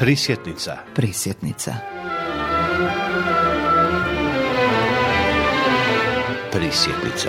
Prisjetnica. Prisjetnica. Prisjetnica.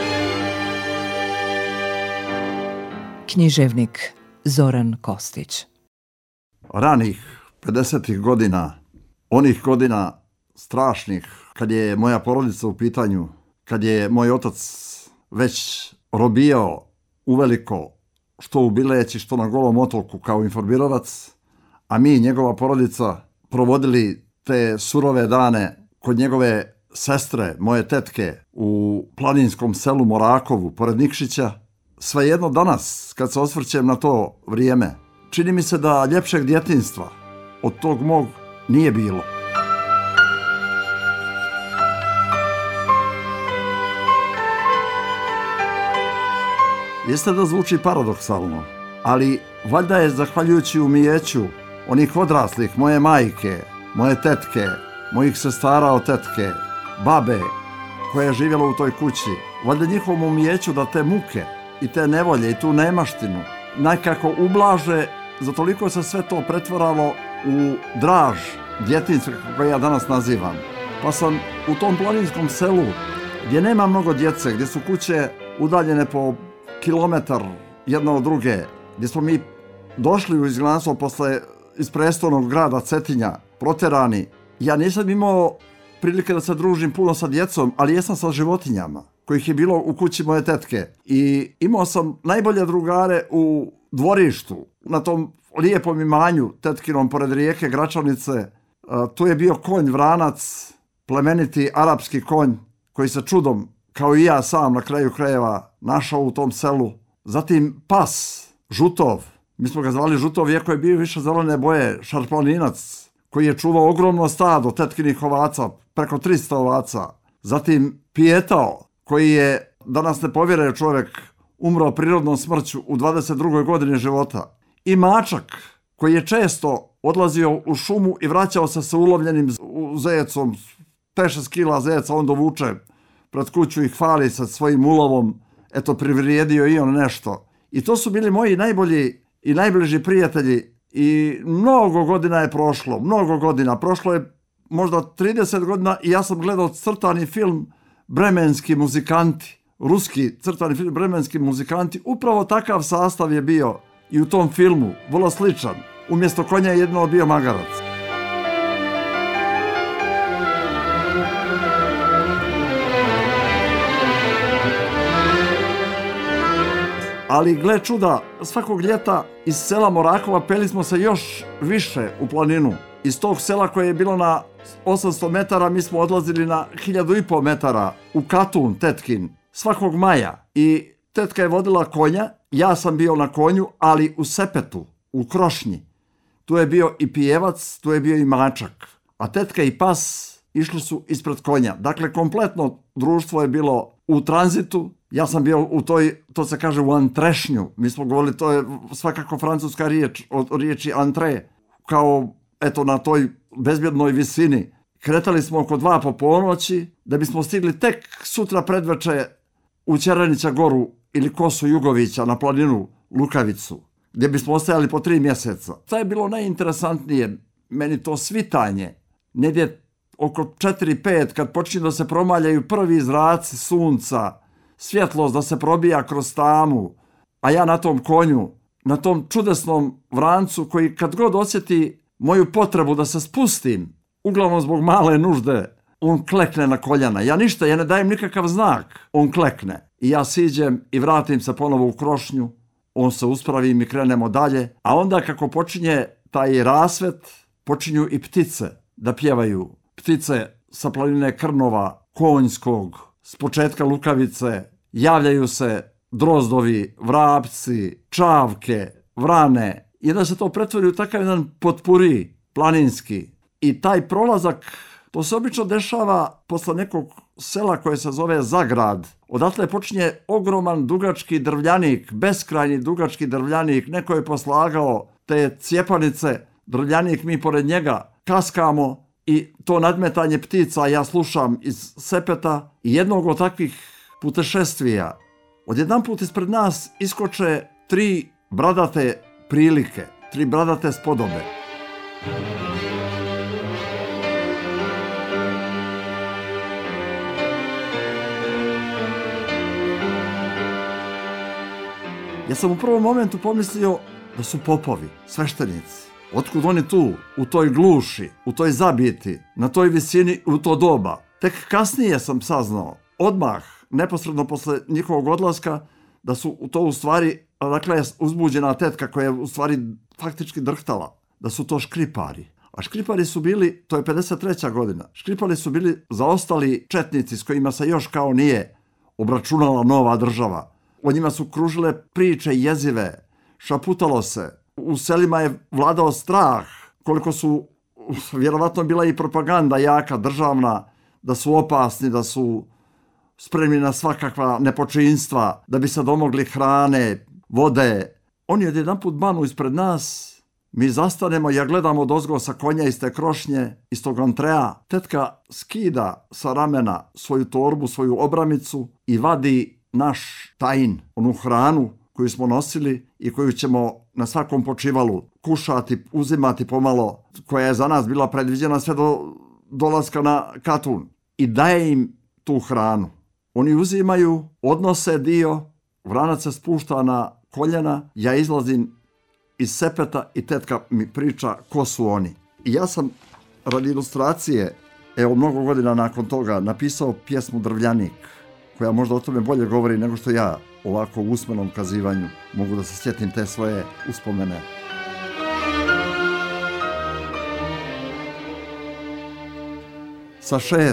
Književnik Zoran Kostić. Ranih 50. godina, onih godina strašnih, kad je moja porodica u pitanju, kad je moj otac već robijao uveliko, što u Bileći, što na Golom otoku kao informirovac, a mi, njegova porodica, provodili te surove dane kod njegove sestre, moje tetke, u planinskom selu Morakovu, pored Nikšića. Svejedno danas, kad se osvrćem na to vrijeme, čini mi se da ljepšeg djetinjstva od tog mog nije bilo. Jeste da zvuči paradoksalno, ali valjda je zahvaljujući umijeću onih odraslih, moje majke, moje tetke, mojih sestara od tetke, babe koja je živjela u toj kući, valjda njihovom umijeću da te muke i te nevolje i tu nemaštinu nekako ublaže, za toliko se sve to pretvaralo u draž djetinjstva, kako ja danas nazivam. Pa sam u tom planinskom selu, gdje nema mnogo djece, gdje su kuće udaljene po kilometar jedna od druge, gdje smo mi došli u izgnanstvo posle iz prestolnog grada Cetinja, proterani. Ja nisam imao prilike da se družim puno sa djecom, ali jesam sa životinjama, kojih je bilo u kući moje tetke. I imao sam najbolje drugare u dvorištu, na tom lijepom imanju tetkinom pored rijeke Gračanice. Tu je bio konj vranac, plemeniti arapski konj, koji se čudom, kao i ja sam na kraju krajeva, našao u tom selu. Zatim pas, žutov, mi smo ga zvali žutov, iako je bio više zelene boje, šarplaninac, koji je čuvao ogromno stado tetkinih ovaca, preko 300 ovaca. Zatim pijetao, koji je, danas ne povjeruje čovjek, umro prirodnom smrću u 22. godini života. I mačak, koji je često odlazio u šumu i vraćao se sa ulovljenim zecom, 5-6 kila zeca, on dovuče pred kuću i hvali se svojim ulovom, eto, privrijedio i on nešto. I to su bili moji najbolji i najbliži prijatelji i mnogo godina je prošlo, prošlo je možda 30 godina i ja sam gledao crtani film Bremenski muzikanti, ruski crtani film Bremenski muzikanti, upravo takav sastav je bio i u tom filmu, vrlo sličan, umjesto konja je jedno bio magarac. Ali gle čuda, svakog ljeta iz sela Morakova peli smo se još više u planinu. Iz tog sela koje je bilo na 800 metara mi smo odlazili na 1500 metara u Katun, tetkin, svakog maja. I tetka je vodila konja, ja sam bio na konju, ali u sepetu, u krošnji. Tu je bio i pijevac, tu je bio i mačak. A tetka i pas išli su ispred konja. Dakle, kompletno društvo je bilo u tranzitu. Ja sam bio u toj, to se kaže u antrešnju. Mi smo govorili, to je svakako francuska riječ, od riječi antre. Kao, eto, na toj bezbjednoj visini. Kretali smo oko 2 po ponoći, da bismo stigli tek sutra predveče u Ćeranića goru ili Kosu Jugovića na planinu Lukavicu, gdje bismo ostajali po 3 mjeseca. To je bilo najinteresantnije, meni to svitanje, negdje oko 4-5, kad počinju da se promaljaju prvi zraci sunca, svjetlost da se probija kroz tamu, a ja na tom konju, na tom čudesnom vrancu koji kad god osjeti moju potrebu da se spustim, uglavnom zbog male nužde, on klekne na koljena. Ja ništa, ja ne dajem nikakav znak, on klekne. I ja siđem i vratim se ponovo u krošnju, on se uspravi i mi krenemo dalje, a onda kako počinje taj rasvet, počinju i ptice da pjevaju. Ptice sa planine Krnova, Konjskog, s početka Lukavice, javljaju se drozdovi, vrapci, čavke, vrane i da se to pretvori u takav jedan potpuri planinski. I taj prolazak, to se obično dešava posle nekog sela koje se zove Zagrad. Odatle počinje ogroman dugački drvljanik, beskrajni dugački drvljanik, neko je poslagao te cijepanice, drvljanik, mi pored njega kaskamo i to nadmetanje ptica ja slušam iz sepeta i jednog od takvih putešestvija. Odjedanput ispred nas iskoče 3 bradate prilike, 3 bradate spodobe. Ja sam u prvom momentu pomislio da su popovi, sveštenici. Otkud oni tu, u toj gluši, u toj zabiti, na toj visini, u to doba. Tek kasnije sam saznao, odmah, neposredno posle njihovog odlaska, da su to u stvari, dakle, uzbuđena tetka koja je u stvari faktički drhtala, da su to škripari. A škripari su bili, to je 53. godina, škripari su bili zaostali četnici s kojima se još kao nije obračunala nova država. O njima su kružile priče jezive, šaputalo se. U selima je vladao strah, koliko su, vjerovatno bila i propaganda jaka, državna, da su opasni, da su spremni na svakakva nepočinstva, da bi se domogli hrane, vode. Oni odjedanput banu ispred nas, mi zastanemo, ja gledam odozgo sa konja iz te krošnje, iz tog antrea. Tetka skida sa ramena svoju torbu, svoju obramicu i vadi naš tajin, onu hranu koju smo nosili i koju ćemo na svakom počivalu kušati, uzimati pomalo, koja je za nas bila predviđena sve do dolaska na Katun. I daje im tu hranu. Oni uzimaju, odnose dio, vranac se spušta na koljena, ja izlazim iz sepeta i tetka mi priča ko su oni. I ja sam radi ilustracije, evo mnogo godina nakon toga, napisao pjesmu Drvljanik, koja možda o tome bolje govori nego što ja ovako u usmenom kazivanju mogu da se sjetim te svoje uspomene. Sa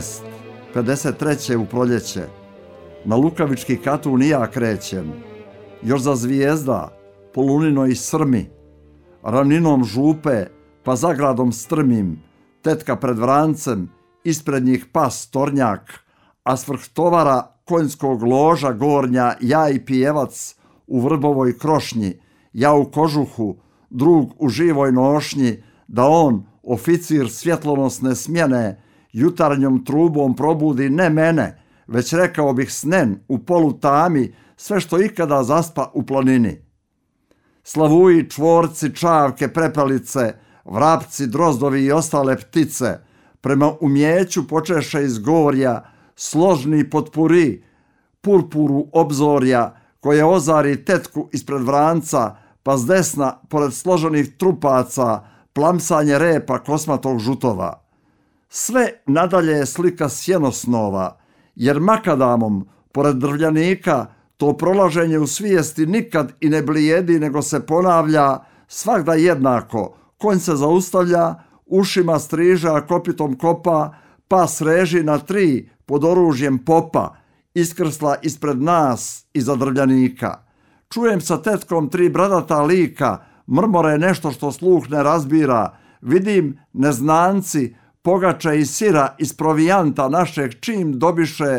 6:53 u proljeće na Lukavički Katun i ja krećem, još za zvijezda po luninoj srmi, ravninom župe pa zagradom strmim, tetka pred vrancem, ispred njih pas tornjak, a s vrh tovara konjskog loža gornja, ja i pijevac u vrbovoj krošnji, ja u kožuhu, drug u živoj nošnji, da on, oficir svjetlonosne smjene, jutarnjom trubom probudi ne mene, već rekao bih snen u polutami sve što ikada zaspa u planini. Slavuji, čvorci, čavke, prepelice, vrapci, drozdovi i ostale ptice, prema umjeću počeše iz gorja, složni potpuri, purpuru obzorja, koje ozari tetku ispred vranca, pa s desna, pored složenih trupaca, plamsanje repa kosmatog žutova. Sve nadalje je slika sjenosnova, jer makadamom, pored Drvljanika, to prolaženje u svijesti nikad i ne blijedi, nego se ponavlja svagda jednako. Konj se zaustavlja, ušima striže, a kopitom kopa, pas reži na 3 pod oružjem popa, iskrsla ispred nas iza Drvljanika. Čujem sa tetkom 3 bradata lika, mrmore nešto što sluh ne razbira, vidim neznanci, pogače i sira iz provijanta našeg čim dobiše,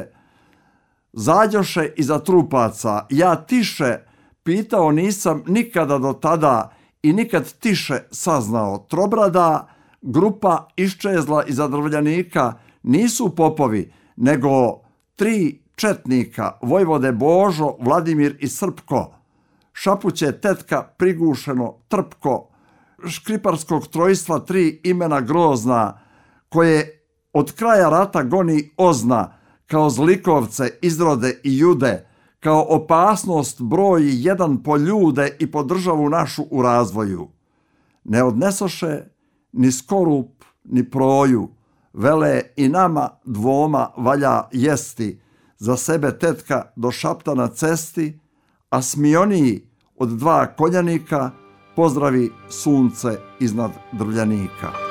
zađoše iza trupaca. Ja tiše pitao nisam nikada do tada i nikad tiše saznao. Trobrada grupa iščezla iza Drvljanika, nisu popovi, nego 3 četnika, vojvode Božo, Vladimir i Srpko. Šapuće tetka prigušeno trpko, škriparskog trojstva 3 imena grozna, koje od kraja rata goni ozna, kao zlikovce izrode i jude, kao opasnost broji 1 po ljude i po državu našu u razvoju. Ne odnesoše ni skorup, ni proju, vele i nama dvoma valja jesti, za sebe tetka do šapta na cesti, a smioniji od 2 konjanika pozdravi sunce iznad Drvljanika.